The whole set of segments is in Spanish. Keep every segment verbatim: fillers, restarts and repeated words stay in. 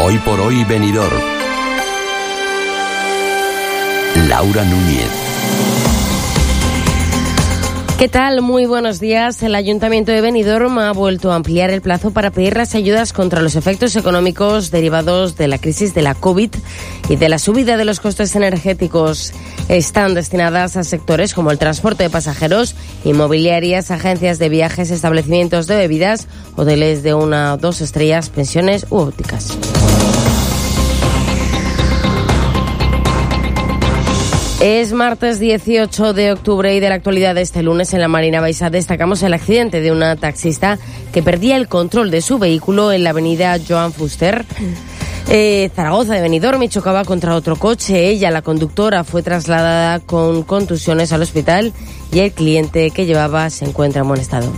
Hoy por hoy Benidorm. Laura Núñez. ¿Qué tal? Muy buenos días. El Ayuntamiento de Benidorm ha vuelto a ampliar el plazo para pedir las ayudas contra los efectos económicos derivados de la crisis de la COVID y de la subida de los costes energéticos. Están destinadas a sectores como el transporte de pasajeros, inmobiliarias, agencias de viajes, establecimientos de bebidas, hoteles de una o dos estrellas, pensiones u ópticas. Es martes dieciocho de octubre y de la actualidad de este lunes en la Marina Baixa destacamos el accidente de una taxista que perdía el control de su vehículo en la avenida Joan Fuster, eh, Zaragoza de Benidorm, y chocaba contra otro coche. Ella, la conductora, fue trasladada con contusiones al hospital y el cliente que llevaba se encuentra en buen estado.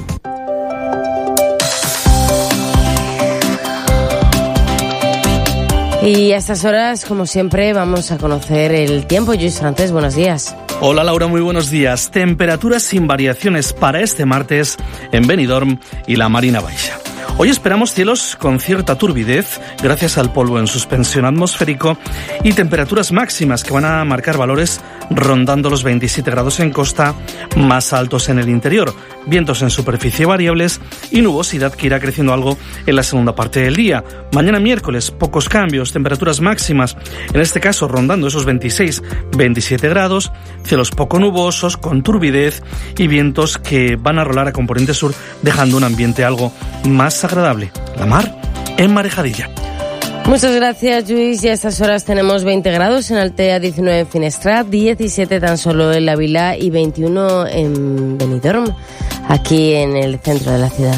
Y a estas horas, como siempre, vamos a conocer el tiempo. Lluís Francés, buenos días. Hola Laura, muy buenos días. Temperaturas sin variaciones para este martes en Benidorm y la Marina Baixa. Hoy esperamos cielos con cierta turbidez gracias al polvo en suspensión atmosférico y temperaturas máximas que van a marcar valores rondando los veintisiete grados en costa, más altos en el interior, vientos en superficie variables y nubosidad que irá creciendo algo en la segunda parte del día. Mañana miércoles, pocos cambios, temperaturas máximas, en este caso rondando esos veintiséis veintisiete grados, cielos poco nubosos, con turbidez y vientos que van a rolar a componente sur, dejando un ambiente algo más agradable. La mar en marejadilla. Muchas gracias, Lluís. Y a estas horas tenemos veinte grados en Altea, diecinueve en Finestrat, diecisiete tan solo en La Vila y veintiuno en Benidorm, aquí en el centro de la ciudad.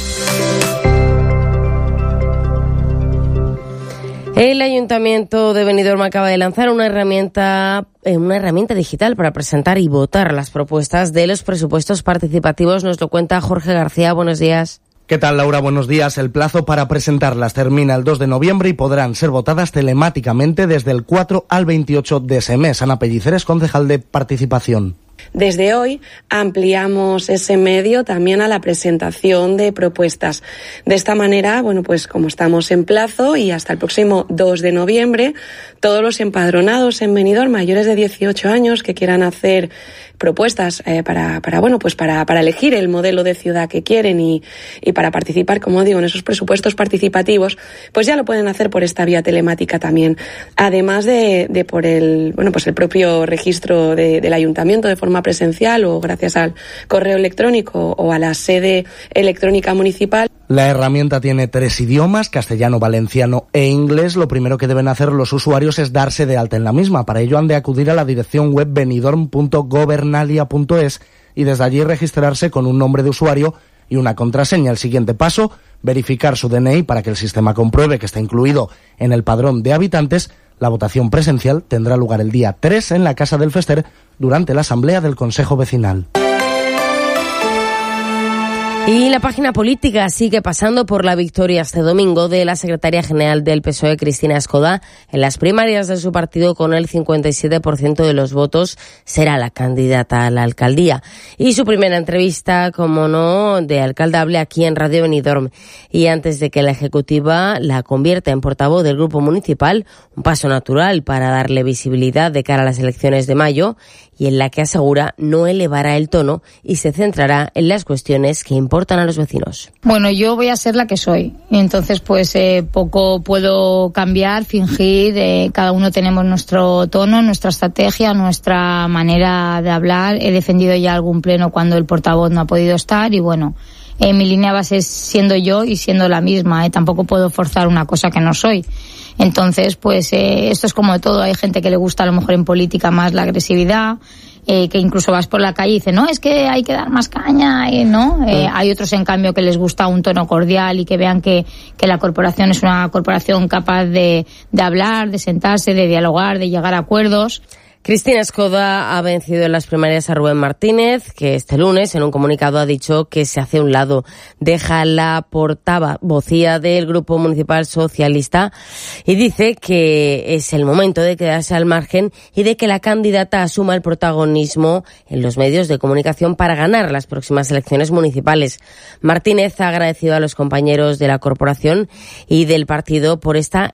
El Ayuntamiento de Benidorm acaba de lanzar una herramienta, eh, una herramienta digital para presentar y votar las propuestas de los presupuestos participativos. Nos lo cuenta Jorge García. Buenos días. ¿Qué tal, Laura? Buenos días. El plazo para presentarlas termina el dos de noviembre y podrán ser votadas telemáticamente desde el cuatro al veintiocho de ese mes. Ana Pelliceres, concejal de Participación. Desde hoy ampliamos ese medio también a la presentación de propuestas. De esta manera, bueno, pues como estamos en plazo y hasta el próximo dos de noviembre, todos los empadronados en Benidorm mayores de dieciocho años que quieran hacer propuestas eh, para, para, bueno, pues para, para elegir el modelo de ciudad que quieren y, y para participar, como digo, en esos presupuestos participativos, pues ya lo pueden hacer por esta vía telemática también. Además de, de por el, bueno, pues el propio registro de, del ayuntamiento de forma presencial o gracias al correo electrónico o a la sede electrónica municipal. La herramienta tiene tres idiomas, castellano, valenciano e inglés. Lo primero que deben hacer los usuarios es darse de alta en la misma. Para ello han de acudir a la dirección web benidorm punto gobernalia punto es y desde allí registrarse con un nombre de usuario y una contraseña. El siguiente paso, verificar su D N I para que el sistema compruebe que está incluido en el padrón de habitantes. La votación presencial tendrá lugar el día tres en la Casa del Fester durante la asamblea del Consejo Vecinal. Y la página política sigue pasando por la victoria este domingo de la secretaria general del P S O E, Cristina Escoda. En las primarias de su partido, con el cincuenta y siete por ciento de los votos, será la candidata a la alcaldía. Y su primera entrevista, como no, de alcaldable aquí en Radio Benidorm. Y antes de que la ejecutiva la convierta en portavoz del grupo municipal, un paso natural para darle visibilidad de cara a las elecciones de mayo, y en la que asegura no elevará el tono y se centrará en las cuestiones que importan a los vecinos. Bueno, yo voy a ser la que soy, y entonces pues eh, poco puedo cambiar, fingir, eh, cada uno tenemos nuestro tono, nuestra estrategia, nuestra manera de hablar. He defendido ya algún pleno cuando el portavoz no ha podido estar y bueno, eh, mi línea va a ser siendo yo y siendo la misma, eh, tampoco puedo forzar una cosa que no soy. Entonces, pues eh, esto es como de todo. Hay gente que le gusta a lo mejor en política más la agresividad, eh, que incluso vas por la calle y dice, no, es que hay que dar más caña, eh, ¿no? Eh, hay otros, en cambio, que les gusta un tono cordial y que vean que, que la corporación es una corporación capaz de, de hablar, de sentarse, de dialogar, de llegar a acuerdos. Cristina Escoda ha vencido en las primarias a Rubén Martínez, que este lunes en un comunicado ha dicho que se hace a un lado. Deja la portavocía del Grupo Municipal Socialista y dice que es el momento de quedarse al margen y de que la candidata asuma el protagonismo en los medios de comunicación para ganar las próximas elecciones municipales. Martínez ha agradecido a los compañeros de la corporación y del partido por esta